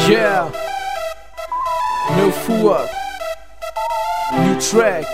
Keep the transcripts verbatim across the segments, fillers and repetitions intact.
Yeah, Meu Fuad, new track.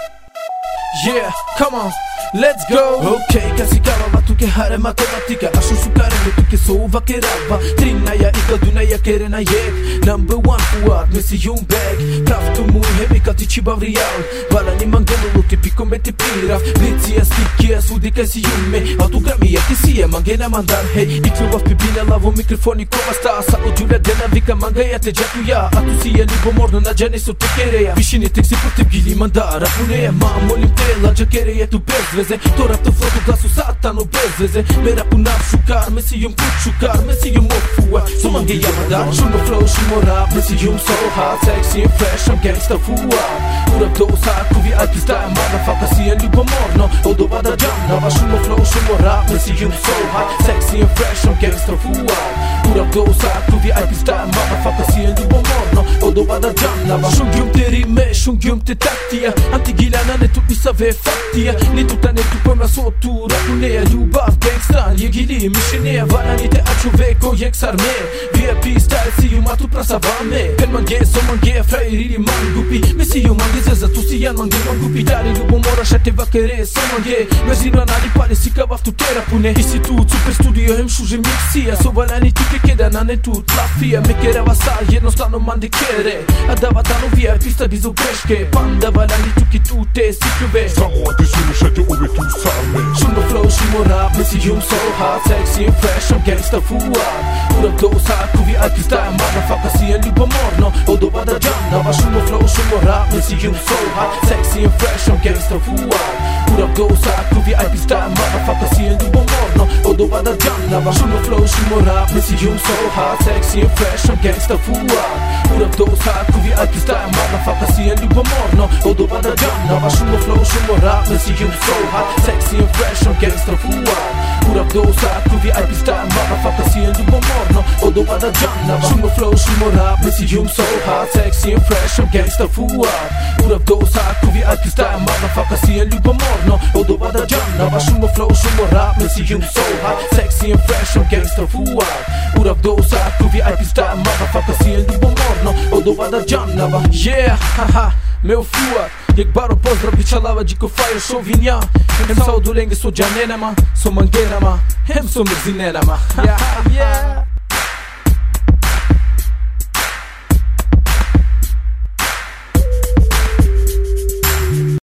Yeah, come on, let's go. Okej, okay, kasi kama matuke hare matematika. Ashu shukare mutuke so vakerava. Trinaya ika dunaya kerena yek. Number one Fuad, Messi yung bag. Kraftu mu hemi kati chibav real. Vala ni mangelo luti piko meti piraf. Blitziya stikkiya sudika si yume. Autogramia kisiya mangena mandar. Hey, ikluvav pibina lavo mikrofoni koma sta. Sa ođura dena vika mangaya te jatuja. A tu si je libo morno na džane su te kereja. Višine tek si protiv gili mandara. Puneja ma molim te lađa kereja tu bez veze. To rap to flotu glasu satanu bez veze. Me rapu nam šukar, Messi jum put šukar. Messi jum Fuad, so mangeja mandar. Šumo flow, šumo rap, Messi jum so hot. Sexy and fresh, I'm gangsta Fuad. Urap do saku vi alpi style, motherfucker si je libo morno. Odo vada džamnava, šumo flow, šumo rap, Messi jum so hot. Sexy and fresh, I'm gangsta Fuad. Urap do saku vi alpi style, motherfucker si je libo morno. Odo vada džamnava. Shumë gjum të rime, shumë gjum të taktia. Anti-gilana ne tu pisave faktia. Ne tu ta ne tu për masotu. Rapuneja, ljubav, gangstan, je gili, mishineja. Varani te aqu veko, jek sarme. V I P style si ju matu prasa vame. Ken mange, so mange, frajriri mangupi. Me si ju mange zeza, tu si janë mange mangupi. Tari lubo mora shate vakere, so mange. Me zinu anali pare si ka vaftu te rapune. Institut, super studio, hem shuže mixia. So valani tu ke keda nane tu tlafia. Me kera vasa, jednostavno mandi kere. A dava tano V I P sta bizo greške. Panda valani tu ki tu te si klube. Samo ti si mu šete uvijek tu same. Šumo flow, šumo rap, Messi jum so hot. Sexy and fresh, I'm gangsta Fuad. Urap do saku vi alpi style, motherfucker si je libo morno. Odo vada džamnava, šumo flow, šumo rap, Messi jum so hot. Sexy and fresh, I'm gangsta Fuad. Urap do saku vi alpi style, motherfucker si je libo morno. Odo vada džamnava, šumo flow, šumo rap, Messi jum so hot. Sexy and fresh, I'm gangsta Fuad. Urap do saku vi alpi style, motherfucker si je libo morno. Odo vada džamnava, šumo flow, šumo rap, Messi jum so hot. Sexy and fresh, I'm gangsta Fuad. Urap do saku vi alpi style, motherfucker si je libo morno. Odo vada džamnava, šumo flow, šumo rap, Messi jum so hot. Sexy and fresh, I'm gangsta Fuad. Urap do saku vi alpi style, motherfucker si je libo morno. Odo vada džamnava, šumo flow, šumo rap, Messi jum so hot. Sexy and fresh, I'm gangsta Fuad. Urap do saku vi alpi style, motherfucker si je libo morno. Odo vada džamnava. Yeah, haha, Meu Fuad. Jek baro pozdrav bića lava gjiko fire show vinja. Hem sa odu lenge so gjanenama, so mangenama, hem so mrzinenama. Yeah, yeah.